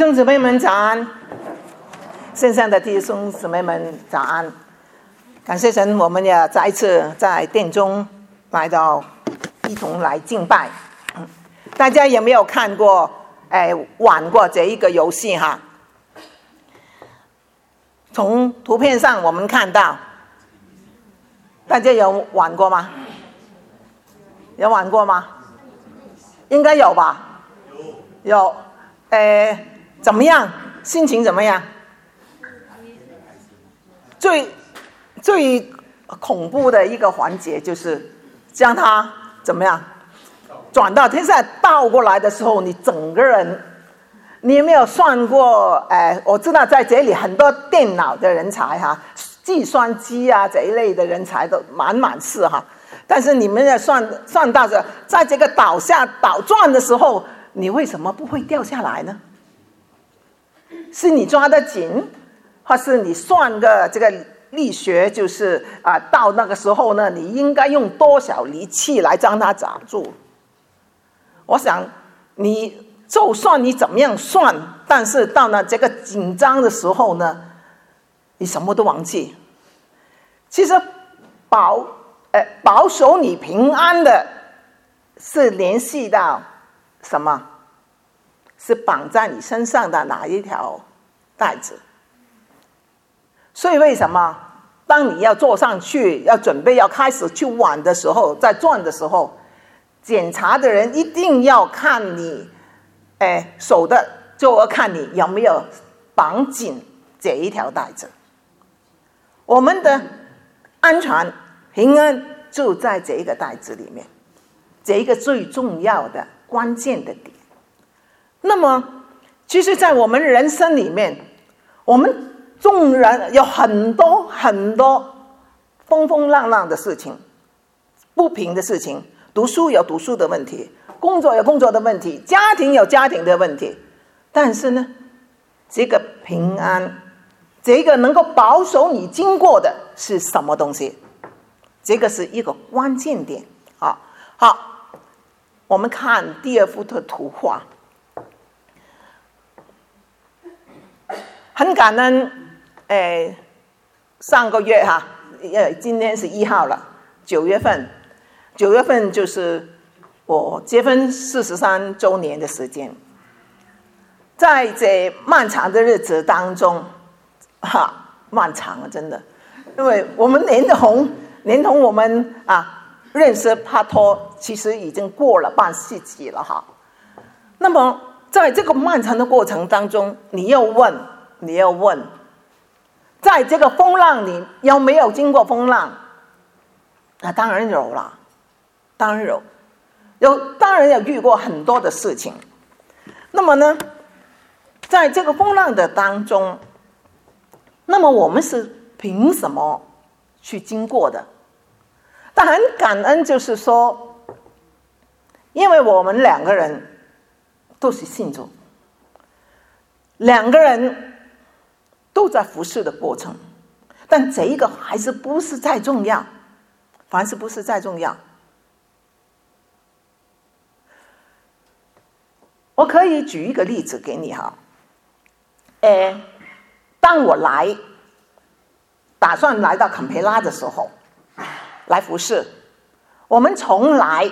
兄姊妹们早安，线上的弟兄姊妹们早安。感谢神，我们也再一次在殿中来到，一同来敬拜。大家有没有看过玩过这一个游戏哈？从图片上我们看到，大家有玩过吗？有玩过吗？应该有吧？有。怎么样？心情怎么样？最恐怖的一个环节就是将它怎么样转到天上倒过来的时候，你整个人，你有没有算过？我知道在这里很多电脑的人才哈，计算机啊这一类的人才都满是哈。但是你们要算到着，在这个倒转的时候，你为什么不会掉下来呢？是你抓得紧，或是你算的这个力学，就是到那个时候呢，你应该用多少力气来将它抓住？我想就算你怎么样算，但是到了这个紧张的时候呢，你什么都忘记。其实保守你平安的是联系到什么？是绑在你身上的哪一条带子？所以为什么当你要坐上去，要准备要开始去玩的时候，在转的时候，检查的人一定要看你手的，就要看你有没有绑紧这一条带子。我们的安全平安就在这一个带子里面，这一个最重要的关键的点。那么其实在我们人生里面，我们众人有很多很多风浪浪的事情，不平的事情，读书有读书的问题，工作有工作的问题，家庭有家庭的问题。但是呢，这个平安，这个能够保守你经过的是什么东西？这个是一个关键点。好，我们看第二幅的图画。很感恩，上个月哈，今天是1号了，9月份就是我结婚43周年的时间。在这漫长的日子当中，漫长啊，真的，因为我们连同我们认识帕托，其实已经过了半世纪了哈。那么在这个漫长的过程当中，你要问，在这个风浪里有没有经过风浪？当然有了，当然有遇过很多的事情。那么呢，在这个风浪的当中，那么我们是凭什么去经过的？但很感恩，就是说，因为我们两个人都是信主，两个人都在服侍的过程，但这一个还是不是太重要，凡是不是太重要。我可以举一个例子给你哈，当我打算来到坎培拉的时候，来服侍，我们从来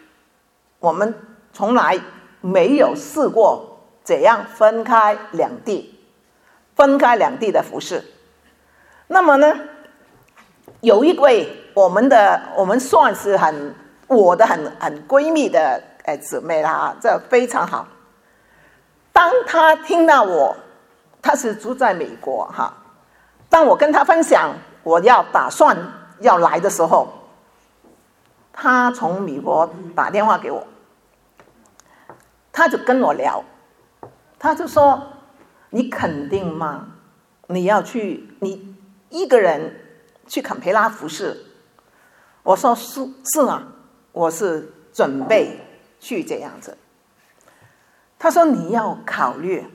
没有试过怎样分开两地的服侍。那么呢，有一位我们算是我的很闺蜜的姊妹啦，这非常好。当她听到她是住在美国哈，当我跟她分享我打算要来的时候，她从美国打电话给我，她就跟我聊，她就说：“你肯定吗？你一个人去坎培拉服侍？”我说是啊，我是准备去这样子。他说你要考虑，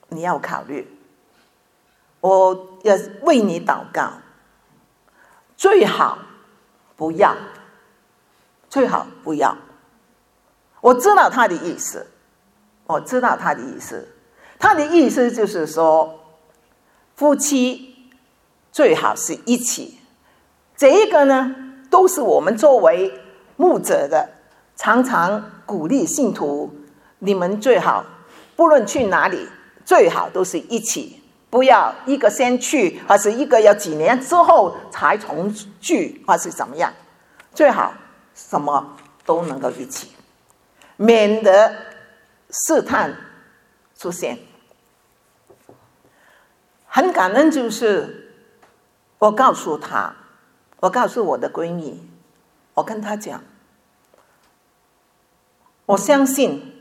我要为你祷告，最好不要。我知道他的意思， 他的意思就是说，夫妻最好是一起。这个呢，都是我们作为牧者的，常常鼓励信徒，你们最好不论去哪里，最好都是一起，不要一个先去，或是一个要几年之后才重聚，或是怎么样，最好什么都能够一起，免得试探出现。很感恩，就是我告诉我的闺蜜，我跟她讲，我相信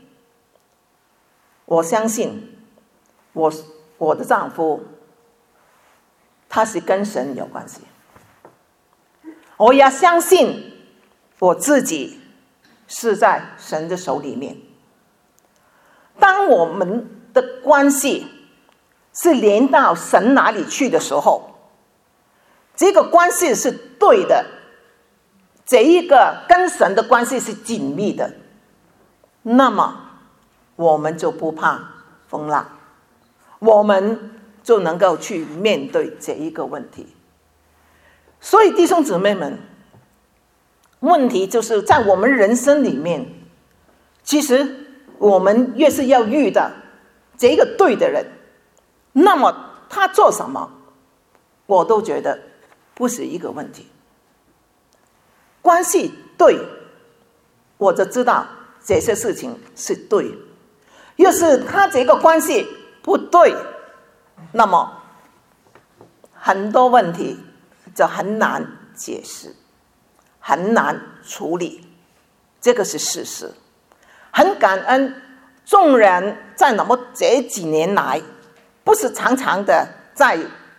我的丈夫他是跟神有关系，我也相信我自己是在神的手里面。当我们的关系是连到神哪里去的时候，这个关系是对的，这一个跟神的关系是紧密的，那么我们就不怕风浪，我们就能够去面对这一个问题。所以弟兄姊妹们，问题就是在我们人生里面，其实我们越是要遇到这一个对的人，那么他做什么我都觉得不是一个问题。关系对，我就知道这些事情是对，要是他这个关系不对，那么很多问题就很难解释，很难处理，这个是事实。很感恩，纵然在那么这几年来，不是常常的在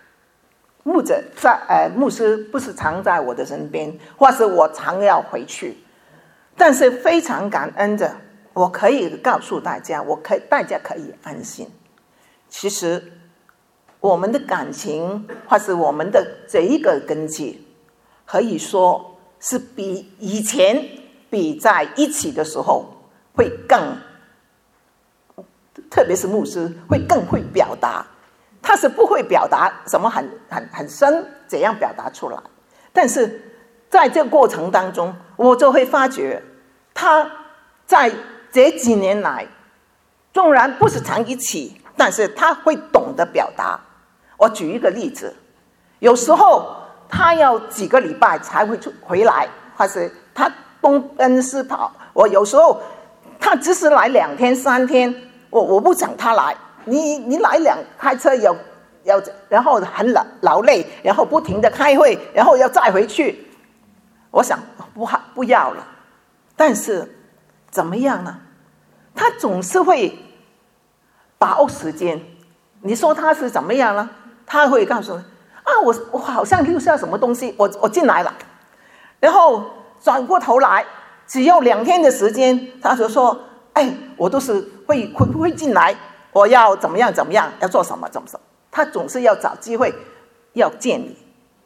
牧师不是常在我的身边，或是我常要回去，但是非常感恩的，我可以告诉大家，大家可以安心。其实我们的感情或是我们的这一个根基，可以说是比在一起的时候会更，特别是牧师会更会表达。他是不会表达什么很深怎样表达出来，但是在这个过程当中，我就会发觉他在这几年来，纵然不是常一起，但是他会懂得表达。我举一个例子，有时候他要几个礼拜才会回来，或是他东奔西跑，我有时候他只是来2天3天，我不想他来，你来开车要然后很劳累，然后不停的开会，然后要再回去，我想不要了。但是怎么样呢？他总是会把握时间。你说他是怎么样呢？他会告诉你我好像留下什么东西，我进来了，然后转过头来，只有2天的时间，他就说我都是会进来，我要怎么样，要做什么，他总是要找机会要见你。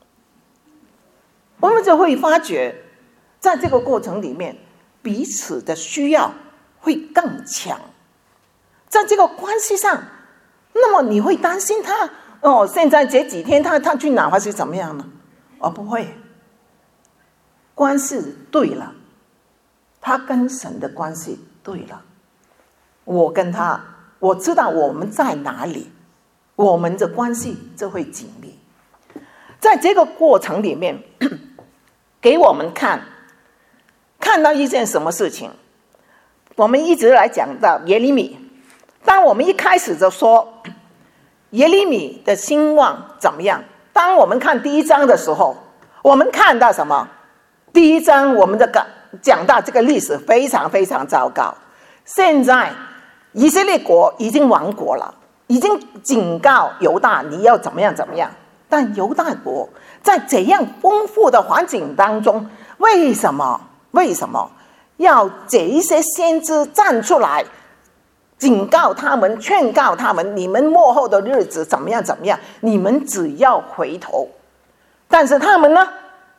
我们就会发觉，在这个过程里面，彼此的需要会更强。在这个关系上，那么你会担心他现在这几天他去哪或是怎么样呢？不会。关系对了，他跟神的关系对了，我跟他，我知道我们在哪里，我们的关系就会紧密。在这个过程里面，给我们看到一件什么事情。我们一直来讲到耶利米，当我们一开始就说耶利米的兴旺怎么样，当我们看第1章的时候，我们看到什么？第1章我们讲到这个历史非常非常糟糕，现在以色列国已经亡国了，已经警告犹大你要怎么样，但犹大国在怎样丰富的环境当中，为什么要这一些先知站出来警告他们，劝告他们，你们末后的日子怎么样，你们只要回头。但是他们呢，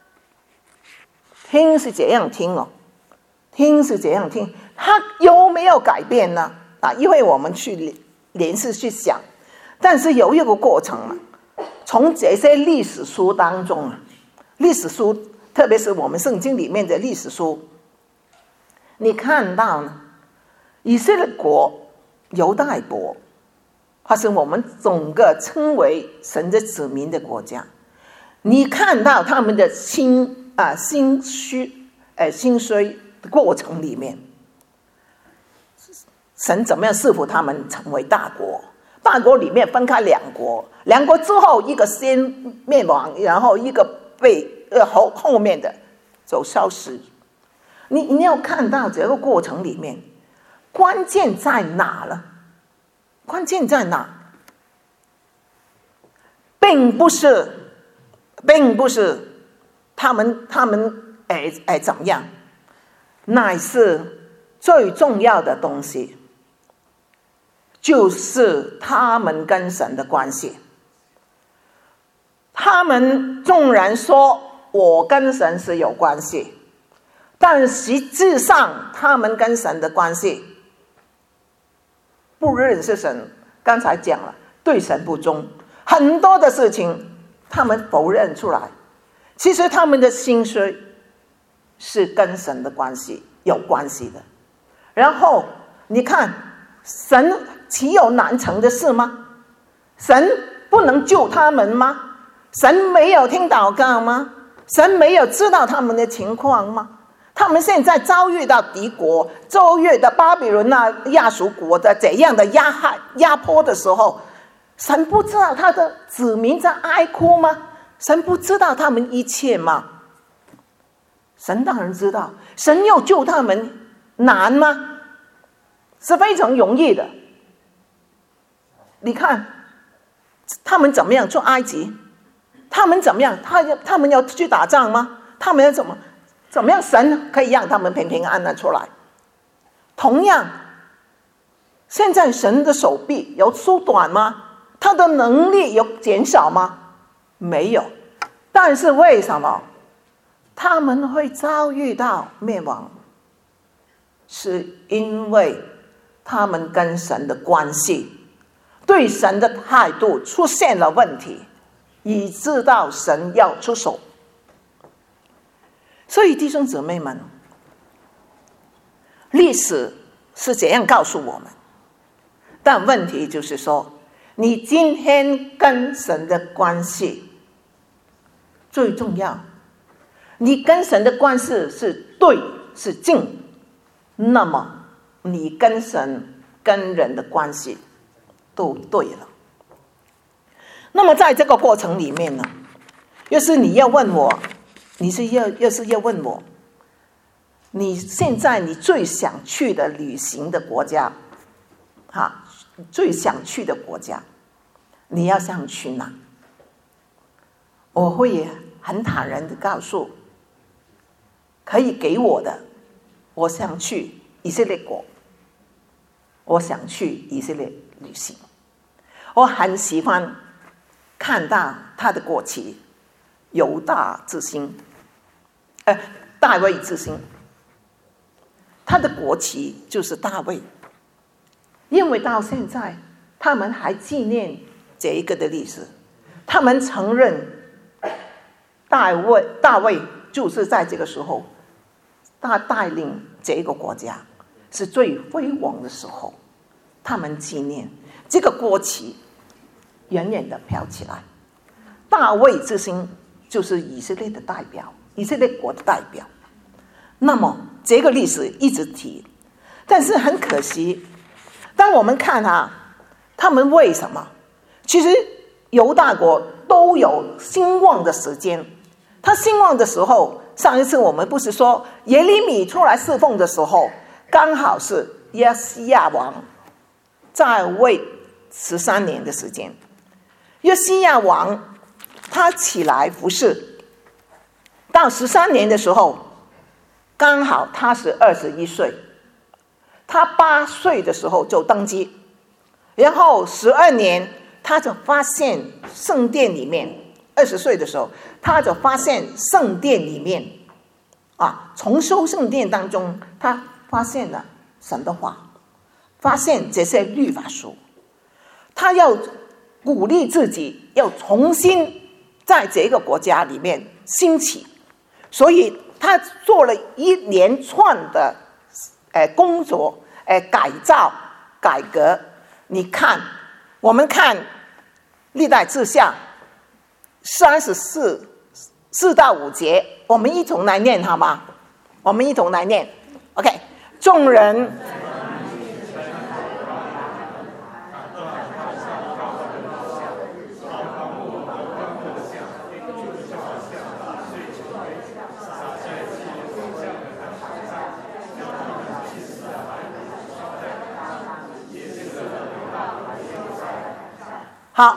听是这样听他有没有改变呢？因为我们去连续去想。但是有一个过程嘛，从这些历史书当中啊，历史书特别是我们圣经里面的历史书，你看到呢，以色列国、犹大国，或是我们整个称为神的子民的国家，你看到他们的兴衰的过程里面，神怎么样赐福他们成为大国？大国里面分开两国，两国之后一个先灭亡，然后一个被后面的就消失。你要看到这个过程里面，关键在哪了？关键在哪？并不是他们怎么样，乃是最重要的东西，就是他们跟神的关系。他们纵然说我跟神是有关系，但实际上他们跟神的关系不认识神。刚才讲了，对神不忠，很多的事情他们否认出来。其实他们的心衰是跟神的关系有关系的。然后你看，神岂有难成的事吗？神不能救他们吗？神没有听祷告吗？神没有知道他们的情况吗？他们现在遭遇到敌国，遭遇到巴比伦亚述国的怎样的压迫的时候，神不知道他的子民在哀哭吗？神不知道他们一切吗？神当然知道。神要救他们难吗？是非常容易的。你看他们怎么样出埃及，他们怎么样，他们要去打仗吗？他们要怎么样神可以让他们平平安安出来？同样，现在神的手臂有缩短吗？他的能力有减少吗？没有。但是为什么他们会遭遇到灭亡？是因为他们跟神的关系，对神的态度出现了问题，以致到神要出手。所以弟兄姊妹们，历史是怎样告诉我们？但问题就是说，你今天跟神的关系最重要。你跟神的关系是对是敬，那么你跟神跟人的关系都对了。那么在这个过程里面呢，要是你要问我，要是要问我，你现在你最想去的旅行的国家，最想去的国家，你要想去哪？我会很坦然的告诉，可以给我的，我想去以色列国，我想去以色列旅行。我很喜欢看到他的国旗，犹大之星，大卫之星。他的国旗就是大卫，因为到现在他们还纪念这一个的历史，他们承认大卫就是在这个时候他带领这个国家是最辉煌的时候，他们纪念这个国旗远远的飘起来。大卫之星就是以色列的代表，以色列国的代表。那么这个历史一直提，但是很可惜，当我们看他们为什么，其实犹大国都有兴旺的时间。他兴旺的时候，上一次我们不是说耶利米出来侍奉的时候，刚好是约西亚王在位13年的时间。约西亚王他起来服侍，到13年的时候，刚好他是21岁，他8岁的时候就登基，然后12年他就发现圣殿里面，20岁的时候他就发现圣殿里面重修圣殿当中，他发现了神的话，发现这些律法书， 他要鼓励自己要重新在这个国家里面兴起，所以他做了一连串的工作，改造改革。你看，我们看历代志下34到5节，我们一同来念好吗？我们一同来念 OK。 众人好，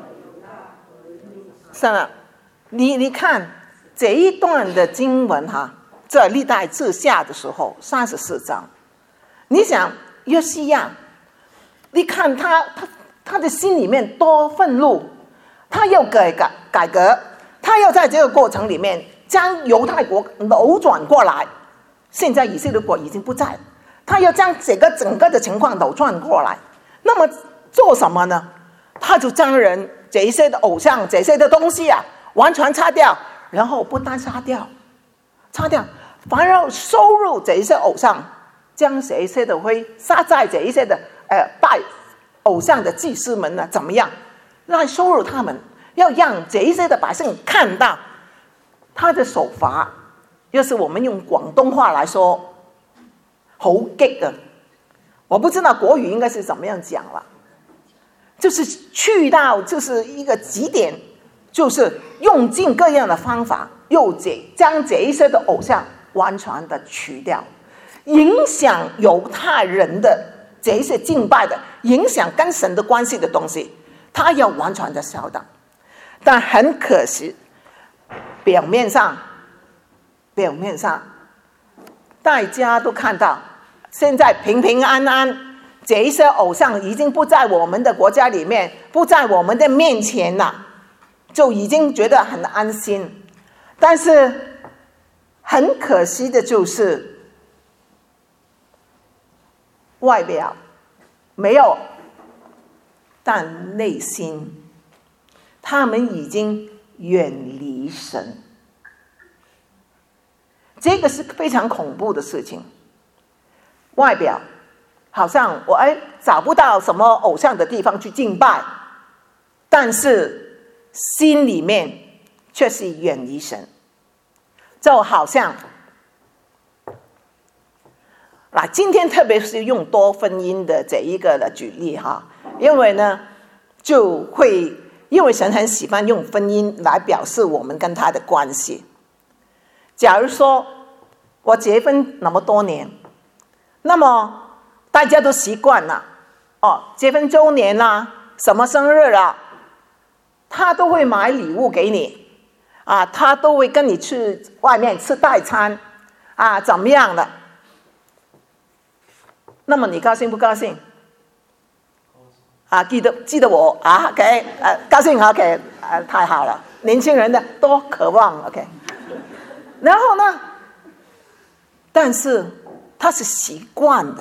算了，你看这一段的经文哈，在历代志下的时候34章，你想约西亚，你看他的心里面多愤怒，他要改革，他要在这个过程里面将犹太国扭转过来。现在以色列国已经不在了，他要将整个的情况扭转过来。那么做什么呢？他就将这一些的偶像，这些的东西啊，完全擦掉，然后不但擦掉，反而收入这一些偶像，将这一些的灰撒在这一些的拜偶像的祭司们呢，怎么样来收入他们？要让这一些的百姓看到他的手法，要是我们用广东话来说，好激啊！我不知道国语应该是怎么样讲了。就是去到就是一个极点，就是用尽各样的方法，将这一些的偶像完全的取掉，影响犹太人的这一些敬拜的，影响跟神的关系的东西，他要完全的消掉。但很可惜，表面上大家都看到现在平平安安，这一些偶像已经不在我们的国家里面，不在我们的面前了，就已经觉得很安心。但是很可惜的就是外表没有，但内心他们已经远离神。这个是非常恐怖的事情。外表好像我找不到什么偶像的地方去敬拜，但是心里面却是远离神。就好像今天特别是用多婚姻的这一个的举例哈，因为呢因为神很喜欢用婚姻来表示我们跟他的关系。假如说我结婚那么多年，那么大家都习惯了结婚周年啦，什么生日啦，他都会买礼物给你他都会跟你去外面吃代餐怎么样的？那么你高兴不高兴？记得我OK 高兴 OK 太好了，年轻人的多渴望 OK。然后呢，但是他是习惯的，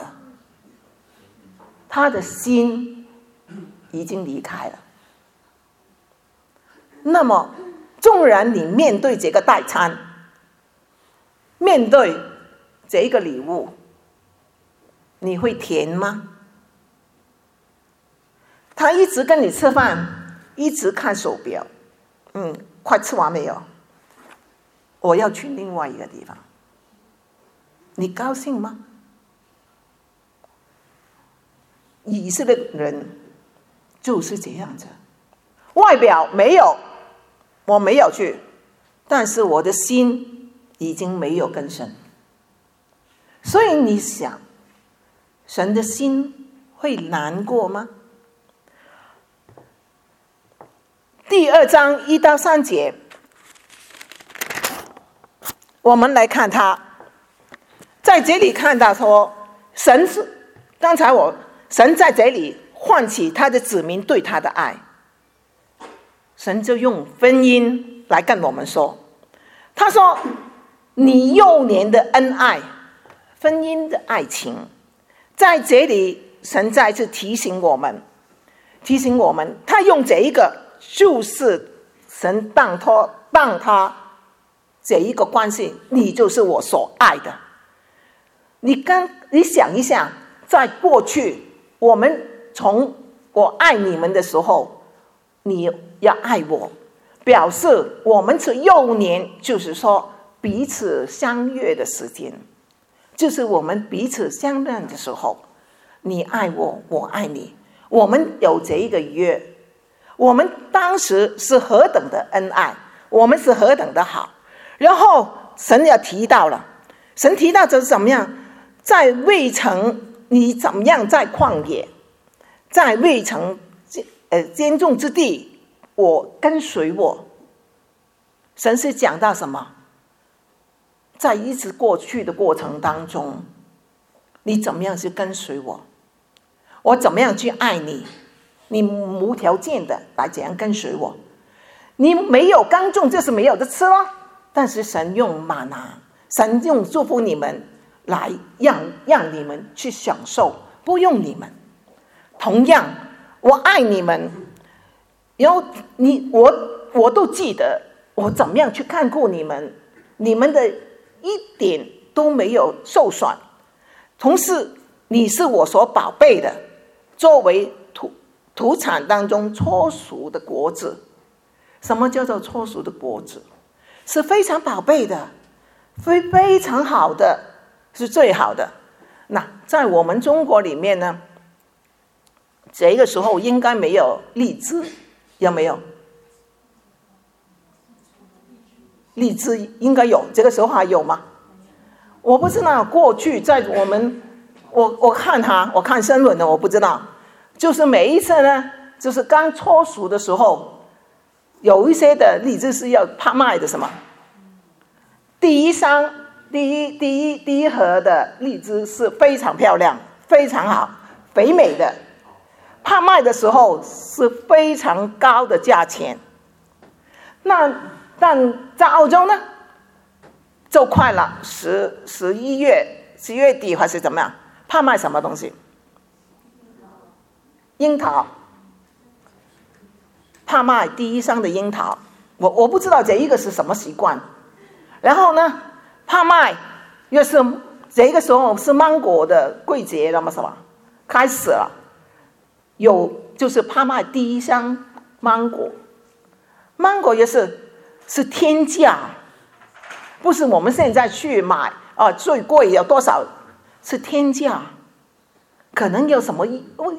他的心已经离开了。那么纵然你面对这个代餐，面对这一个礼物，你会甜吗？他一直跟你吃饭，一直看手表，快吃完没有？我要去另外一个地方，你高兴吗？以色列人就是这样子，外表没有，我没有去，但是我的心已经没有跟神。所以你想，神的心会难过吗？第2章1到3节，我们来看他在这里看到说，神在这里唤起他的子民对他的爱。神就用婚姻来跟我们说，他说你幼年的恩爱，婚姻的爱情，在这里神再次提醒我们， 提醒我们，他用这一个就是神当他这一个关系，你就是我所爱的。你想一下，在过去我们从我爱你们的时候，你要爱我，表示我们是幼年，就是说彼此相悦的时间，就是我们彼此相认的时候，你爱我，我爱你，我们有这一个约，我们当时是何等的恩爱，我们是何等的好。然后神也提到了，神提到就是怎么样，在未曾你怎么样在旷野，在未曾耕种之地，我跟随我。神是讲到什么？在一直过去的过程当中，你怎么样去跟随我，我怎么样去爱你，你无条件的来怎样跟随我。你没有耕种就是没有的吃了，但是神用玛拿，神用祝福你们来让你们去享受，不用你们。同样我爱你们，然后我都记得我怎么样去看顾你们，你们的一点都没有受损。同时你是我所宝贝的，作为土产当中初熟的果子。什么叫做初熟的果子？是非常宝贝的，非常好的，是最好的。那在我们中国里面呢，这个时候应该没有荔枝，有没有？荔枝应该有，这个时候还有吗？我不知道，过去在我看新闻的，我不知道。就是每一次呢，就是刚初熟的时候，有一些的荔枝是要拍卖的，什么？第一盒的荔枝是非常漂亮、非常好、肥美的，拍卖的时候是非常高的价钱。但在澳洲呢，就快了11月底还是怎么样？拍卖什么东西？樱桃，拍卖第一箱的樱桃。我不知道这一个是什么习惯。然后呢，拍卖又是这个时候是芒果的季节了嘛，是吧？开始了，就是拍卖第一箱芒果也是天价，不是我们现在去买最贵有多少，是天价，可能有什么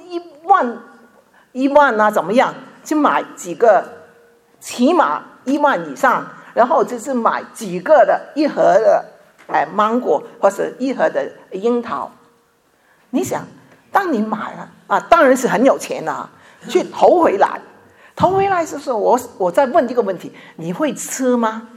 一万啊，怎么样去买几个，起码1万以上，然后就是买几个的一盒的芒果或是一盒的樱桃。你想，当你买了当然是很有钱了，去投回来是说我再问这个问题，你会吃吗？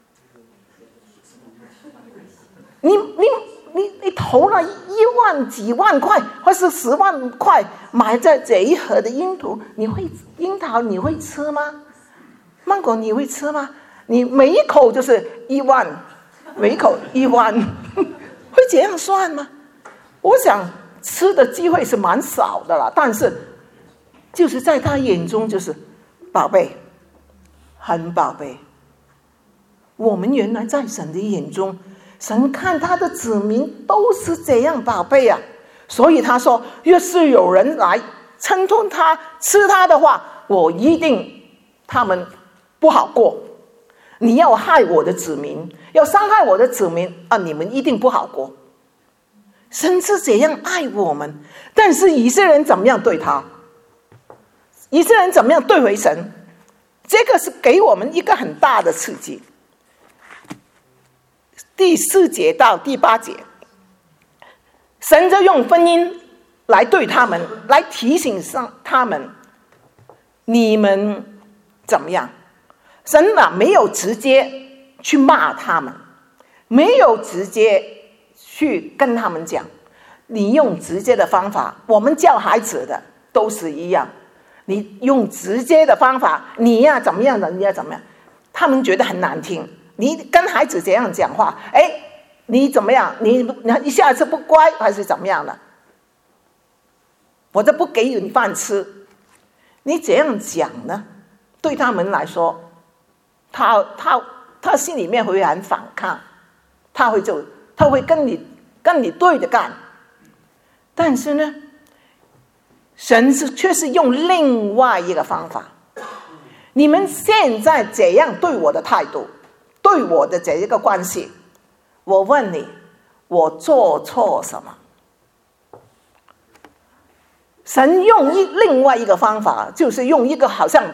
你投了1万几万块或是10万块买在这一盒的樱桃你会吃吗？芒果你会吃吗？你每一口就是1万，每一口1万会这样算吗？我想吃的机会是蛮少的了，但是就是在他眼中就是宝贝，很宝贝。我们原来在神的眼中，神看他的子民都是这样宝贝啊，所以他说，若是有人来侵吞他吃他的话，我一定他们不好过。你要害我的子民，要伤害我的子民你们一定不好过。神是这样爱我们，但是以色列人怎么样对他？以色列人怎么样对回神？这个是给我们一个很大的刺激。第4节到第8节，神就用婚姻来对他们，来提醒上他们，你们怎么样？神没有直接去骂他们，没有直接去跟他们讲，你用直接的方法，我们教孩子的都是一样，你用直接的方法，你要怎么样的，你要怎么样，他们觉得很难听。你跟孩子这样讲话，你怎么样？你下次不乖还是怎么样的？我就不给你饭吃。 你这样讲呢，对他们来说，他心里面会很反抗，他会跟你对着干。但是呢，神却是用另外一个方法。你们现在这样对我的态度，对我的这一个关系，我问你，我做错什么？神用另外一个方法，就是用一个好像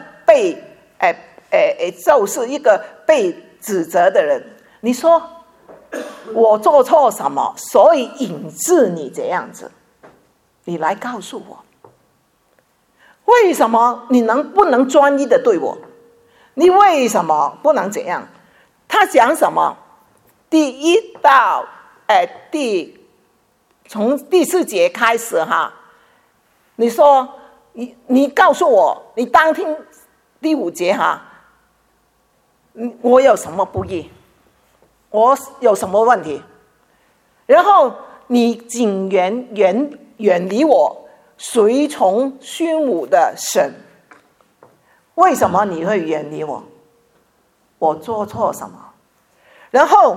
就是一个被指责的人，你说我做错什么，所以引致你这样子，你来告诉我，为什么你不能专一的对我？你为什么不能怎样？他讲什么？第1到从第4节开始哈，你说你告诉我，你当听第5节哈，我有什么不义？我有什么问题？然后你竟远离我，随从虚无的神。为什么你会远离我？我做错什么？然后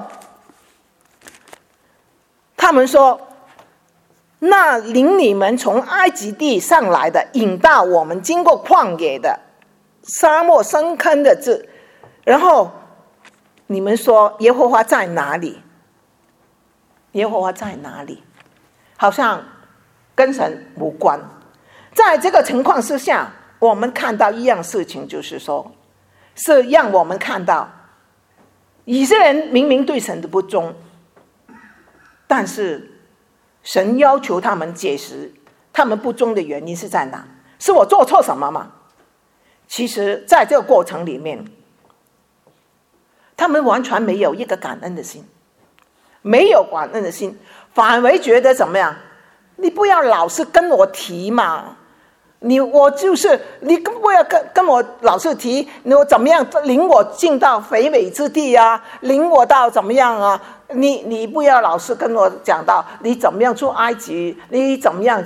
他们说，那领你们从埃及地上来的，引到我们经过旷野的沙漠深坑的字。然后你们说耶和华在哪里？耶和华在哪里？好像跟神无关。在这个情况之下，我们看到一样事情，就是说，是让我们看到以色列人明明对神的不忠，但是神要求他们解释他们不忠的原因是在哪？是我做错什么吗？其实在这个过程里面，他们完全没有一个感恩的心，没有感恩的心，反而觉得怎么样？你不要老是跟我提嘛，你不要跟我老是提，你怎么样领我进到肥美之地啊，领我到怎么样啊？你不要老是跟我讲到你怎么样出埃及，你怎么样，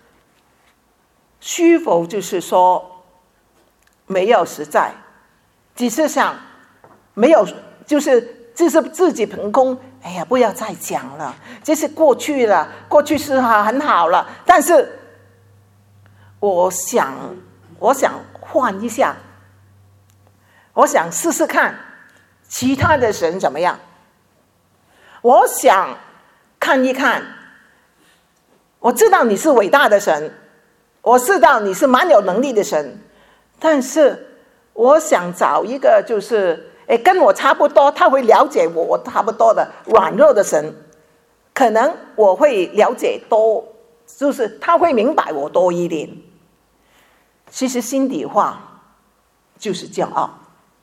虚否就是说没有实在，只是想没有，就是自己凭空。哎呀，不要再讲了，这是过去了，过去是很好了。但是我想换一下，我想试试看其他的神怎么样。我想看一看，我知道你是伟大的神，我知道你是蛮有能力的神，但是我想找一个就是跟我差不多，他会了解我差不多的软弱的神，可能我会了解多，就是他会明白我多一点。其实心底话就是骄傲，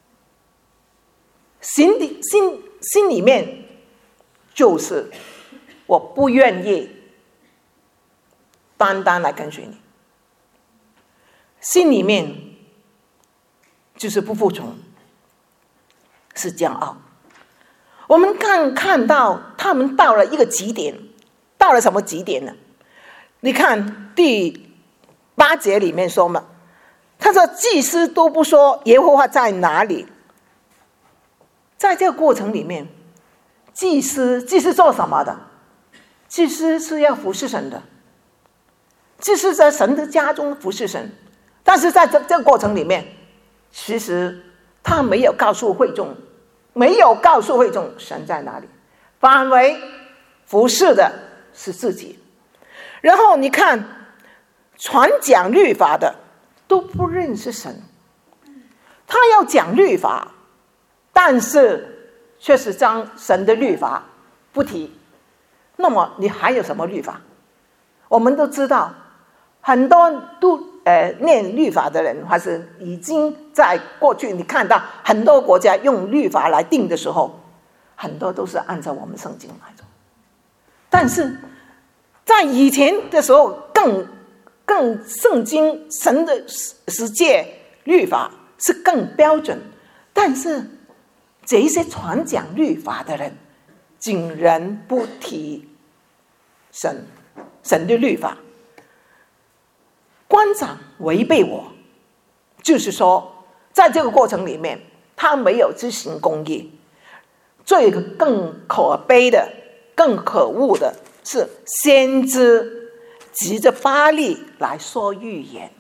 心里面就是我不愿意单单来跟随你，心里面就是不服从，是骄傲。我们看到他们到了一个极点，到了什么极点呢？你看第8节里面说嘛，他说祭司都不说耶和华在哪里。在这个过程里面，祭司做什么的？祭司是要服侍神的，祭司在神的家中服侍神，但是在这个过程里面，其实他没有告诉会众神在哪里，反为服侍的是自己。然后你看传讲律法的都不认识神，他要讲律法，但是却是将神的律法不提。那么你还有什么律法？我们都知道很多都念律法的人，还是已经在过去你看到很多国家用律法来定的时候，很多都是按照我们圣经来做。但是在以前的时候，更圣经神的世界律法是更标准，但是这些传讲律法的人竟然不提神的律法。官长违背我， 就是说，在这个过程里面，他没有执行公义。最更可悲的、更可恶的是，先知指着巴力来说预言。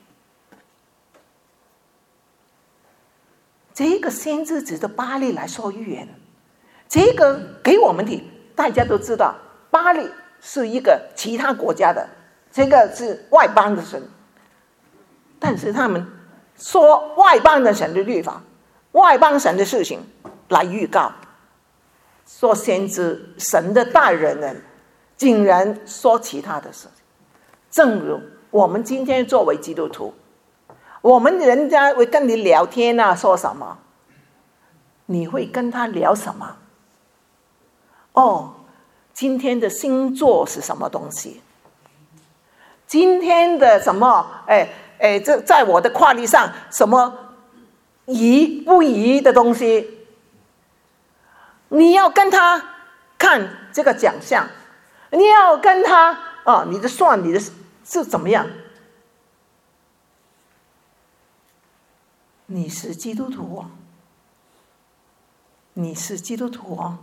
这个先知指着巴力来说预言，这个给我们的大家都知道，巴力是一个其他国家的，这个是外邦的神，但是他们说外邦的神的律法、外邦神的事情来预告，说先知神的代人竟然说其他的事情。正如我们今天作为基督徒，我们人家会跟你聊天啊，说什么？你会跟他聊什么？哦，今天的星座是什么东西？今天的什么？这在我的跨历上什么宜不宜的东西？你要跟他看这个奖项，你要跟他你的算你的是怎么样？你是基督徒哦，你是基督徒哦。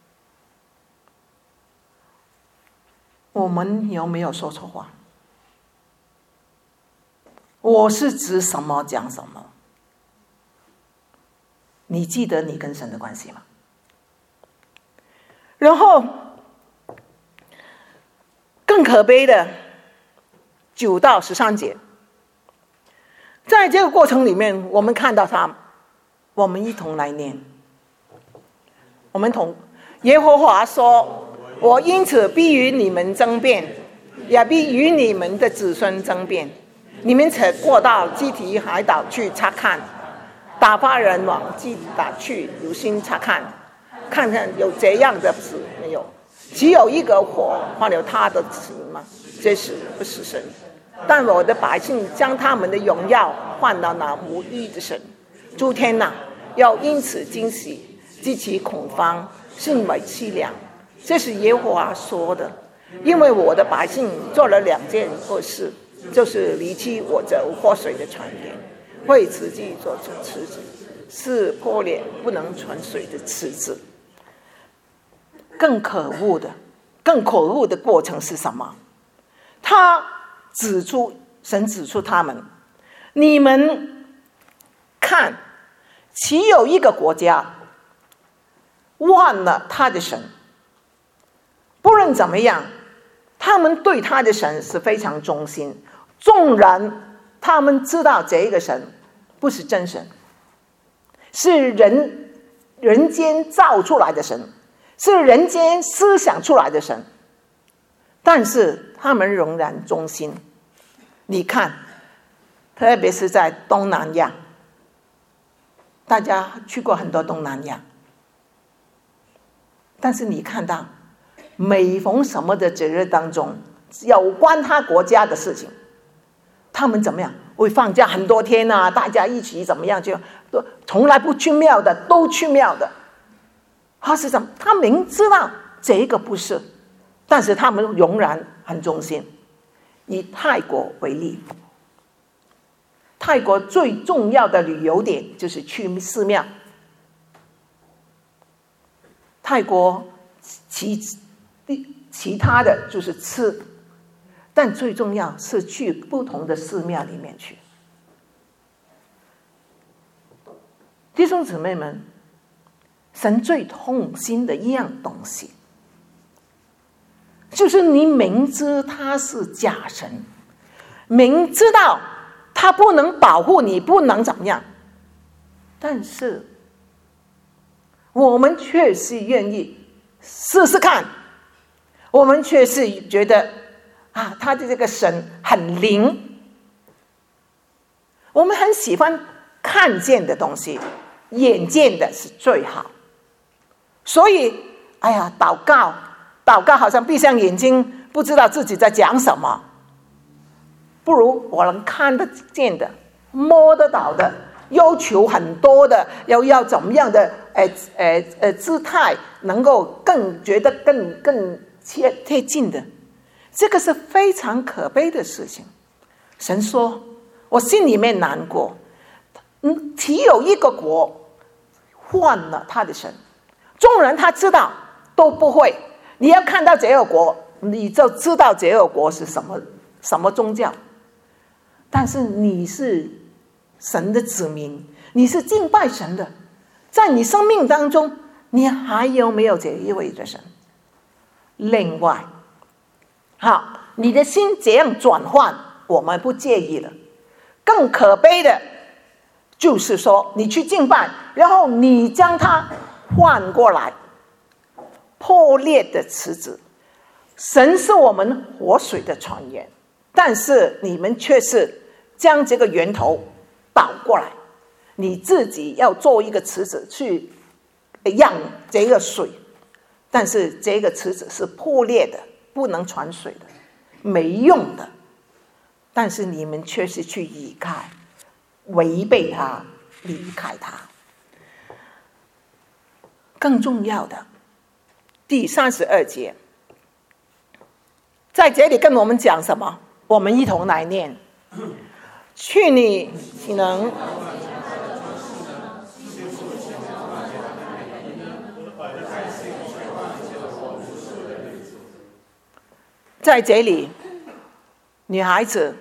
我们有没有说错话？我是指什么讲什么？你记得你跟神的关系吗？然后更可悲的9到13节，在这个过程里面，我们看到我们一同来念。我们同耶和华说：“我因此必与你们争辩，也必与你们的子孙争辩。你们曾过到基提海岛去察看，打发人往基达去留心察看，看看有这样的事没有？只有一个火换了他的子吗？这是不是神？但我的百姓将他们的荣耀换到那无义的神。诸天哪，要因此惊喜，激起恐慌，甚为凄凉。这是耶和华说的。因为我的百姓做了2件恶事，就是离弃我这活水的泉源，为自己做出池子，是破裂不能存水的池子。更可恶的过程是什么？神指出他们，你们看，岂有一个国家忘了他的神？不论怎么样，他们对他的神是非常忠心，纵然他们知道这个神不是真神，是人间造出来的神，是人间思想出来的神，但是他们仍然忠心。你看，特别是在东南亚，大家去过很多东南亚，但是你看到每逢什么的节日当中，有关他国家的事情，他们怎么样会放假很多天啊，大家一起怎么样，就从来不去庙的都去庙的。他是什么？他明知道这个不是，但是他们仍然很忠心。以泰国为例，泰国最重要的旅游点就是去寺庙。泰国其他的就是吃，但最重要是去不同的寺庙里面去。弟兄姊妹们，神最痛心的一样东西，就是你明知他是假神，明知道他不能保护你，不能怎么样，但是我们却是愿意试试看，我们却是觉得他的这个神很灵，我们很喜欢看见的东西，眼见的是最好。所以祷告好像闭上眼睛不知道自己在讲什么，不如我能看得见的摸得到的，要求很多的，要怎么样的姿态能够觉得更贴近的，这个是非常可悲的事情。神说我心里面难过， 岂有一个国换了他的神？众人他知道都不会。你要看到这个国，你就知道这个国是什么宗教。但是你是神的子民，你是敬拜神的，在你生命当中，你还有没有这一位的神？另外，好，你的心这样转换，我们不介意了。更可悲的就是说，你去敬拜，然后你将它换过来，破裂的池子。神是我们活水的泉源，但是你们却是将这个源头倒过来，你自己要做一个池子去养这个水，但是这个池子是破裂的，不能传水的，没用的。但是你们却是去依靠，违背它，离开它。更重要的，第32节，在这里跟我们讲什么？我们一同来念：去你能在这里，女孩子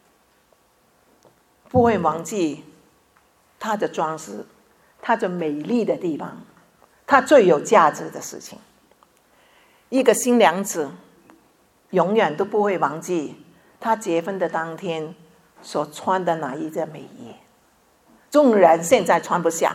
不会忘记她的装饰，她的美丽的地方，她最有价值的事情。一个新娘子永远都不会忘记她结婚的当天所穿的那一件美衣，纵然现在穿不下，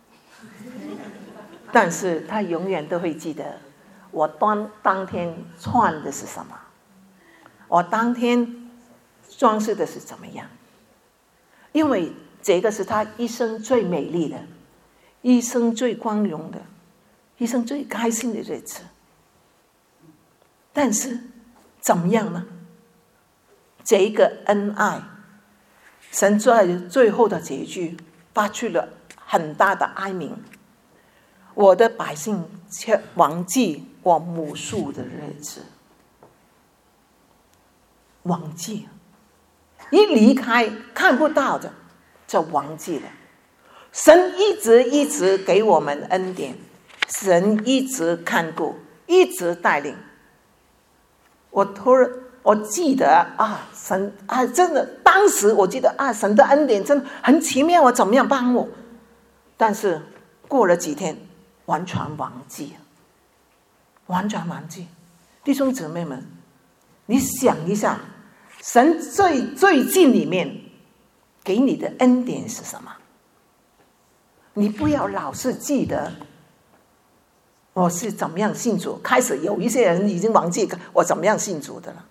但是她永远都会记得我当天穿的是什么，我当天装饰的是怎么样。因为这个是她一生最美丽的，一生最光荣的，一生最开心的日子。但是怎么样呢？这个恩爱，神在最后的结局发出了很大的哀鸣：我的百姓却忘记我母树的日子。忘记，一离开看不到的就忘记了。神一直给我们恩典，神一直看顾，一直带领。我记得啊，神啊，真的，当时我记得啊，神的恩典真的很奇妙，我怎么样帮我？但是过了几天，完全忘记了，完全忘记。弟兄姊妹们，你想一下，神最近里面给你的恩典是什么？你不要老是记得我是怎么样信主，开始有一些人已经忘记我怎么样信主的了。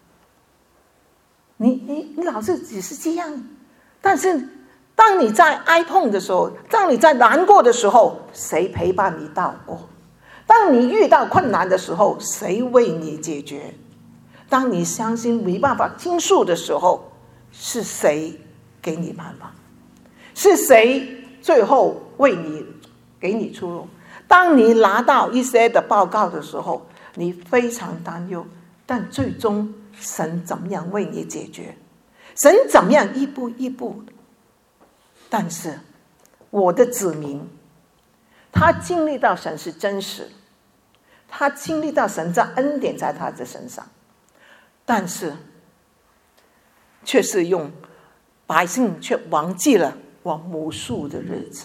你老是只是这样，但是当你在哀痛的时候，当你在难过的时候，谁陪伴你到过？当你遇到困难的时候，谁为你解决？当你相信没办法倾诉的时候，是谁给你办法？是谁最后为你给你出路？当你拿到一些的报告的时候，你非常担忧，但最终神怎么样为你解决？神怎么样一步一步的？但是我的子民，他经历到神是真实，他经历到神的恩典在他的身上，但是却是用百姓却忘记了我母树的日子。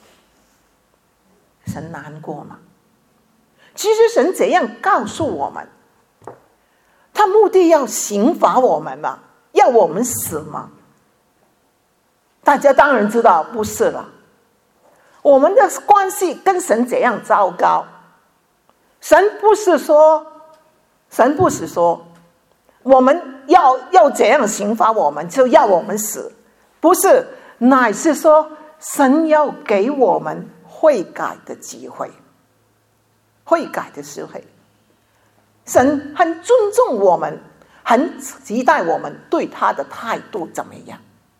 神难过吗？其实神怎样告诉我们，他目的要刑罚我们吗？要我们死吗？大家当然知道不是了。我们的关系跟神怎样糟糕？神不是说我们要怎样刑罚我们就要我们死，不是，乃是说神要给我们悔改的机会，悔改的机会。神很尊重我们，很期待我们对他的态度怎么样。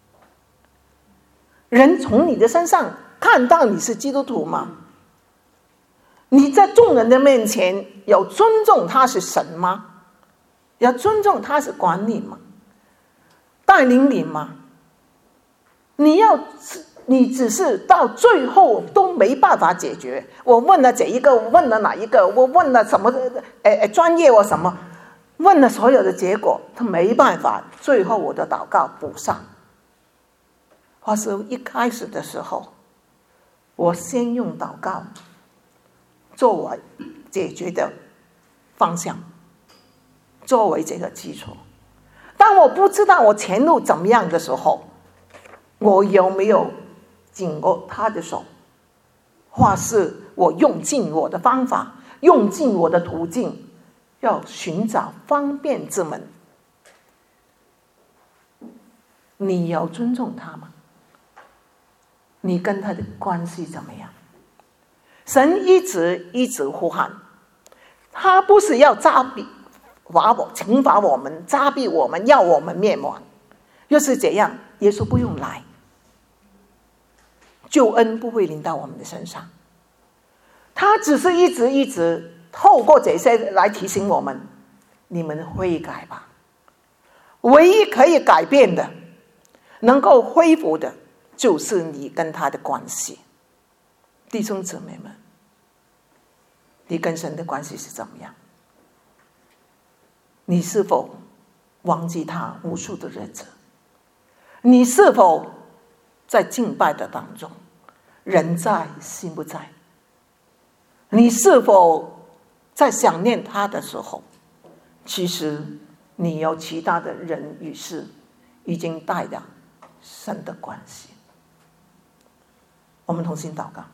人从你的身上看到你是基督徒吗？你在众人的面前有尊重他是神吗？要尊重他是管理吗？带领你吗？你要你只是到最后都没办法解决。我问了这一个，我问了哪一个，我问了什么专业，我什么问了所有的结果，他没办法，最后我的祷告补上。或是一开始的时候，我先用祷告作为解决的方向，作为这个基础。当我不知道我前路怎么样的时候，我有没有紧握他的手，或是我用尽我的方法，用尽我的途径，要寻找方便之门。你要尊重他吗？你跟他的关系怎么样？神一直呼喊，他不是要惩罚我们，扎逼我们，要我们灭亡。若是这样，耶稣不用来，救恩不会临到我们的身上。他只是一直透过这些来提醒我们，你们悔改吧。唯一可以改变的，能够恢复的，就是你跟他的关系。弟兄姊妹们，你跟神的关系是怎么样？你是否忘记他无数的日子？你是否在敬拜的当中，人在心不在？你是否在想念他的时候，其实你有其他的人与事已经带了神的关系？我们同心祷告。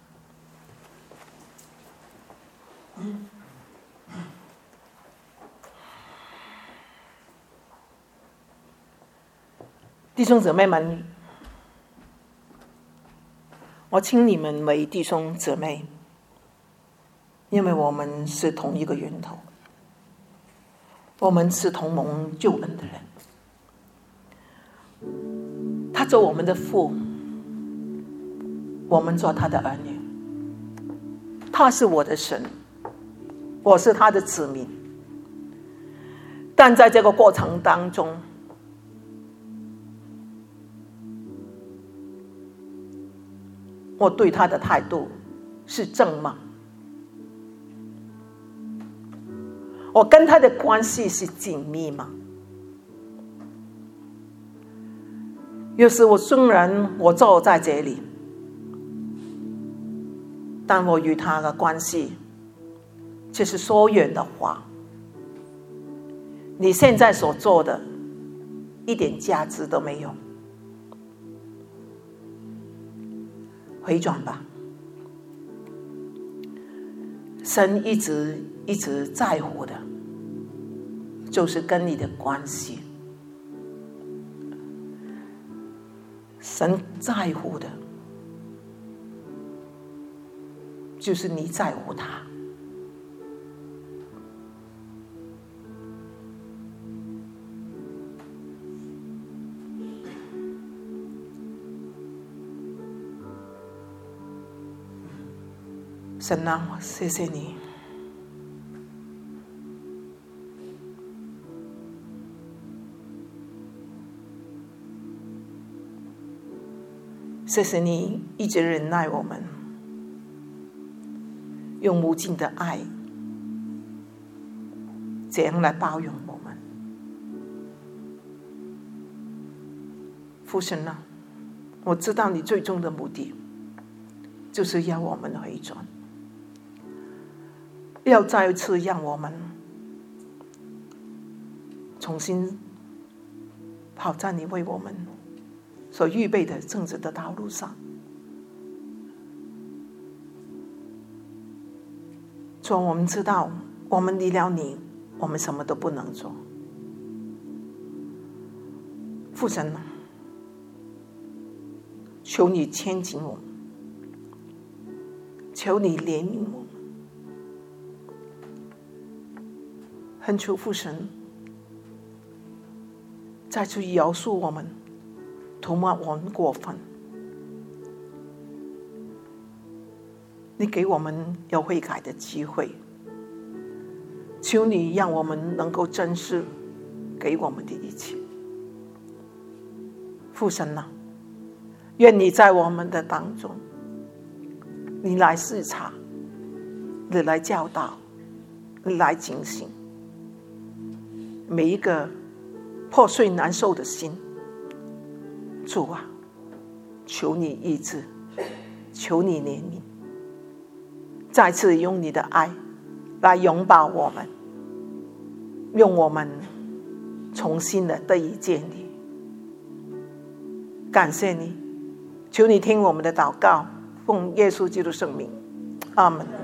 弟兄姊妹们，我请你们为弟兄姊妹，因为我们是同一个源头，我们是同蒙救恩的人。他做我们的父，我们做他的儿女。他是我的神，我是他的子民。但在这个过程当中，我对他的态度是正吗？我跟他的关系是紧密吗？有时我虽然我坐在这里，但我与他的关系却是说远的话。你现在所做的一点价值都没有，回转吧。神一直在乎的，就是跟你的关系。神在乎的，就是你在乎他。神啊，谢谢你，谢谢你一直忍耐我们，用无尽的爱这样来包容我们。父神啊，我知道你最终的目的就是要我们回转，要再一次让我们重新跑在你为我们所预备的正直的道路上。主，我们知道我们离了你，我们什么都不能做。父神啊，求你牵紧我们，求你怜悯我们，恳求父神再次饶恕我们，涂抹我们过分。你给我们有悔改的机会，求你让我们能够珍视给我们的一切。父神啊， 愿你在我们的当中，你来视察，你来教导，你来警醒每一个破碎难受的心。主啊，求你医治，求你怜悯，再次用你的爱来拥抱我们，用我们重新的得以建立。感谢你，求你听我们的祷告，奉耶稣基督圣名，阿们。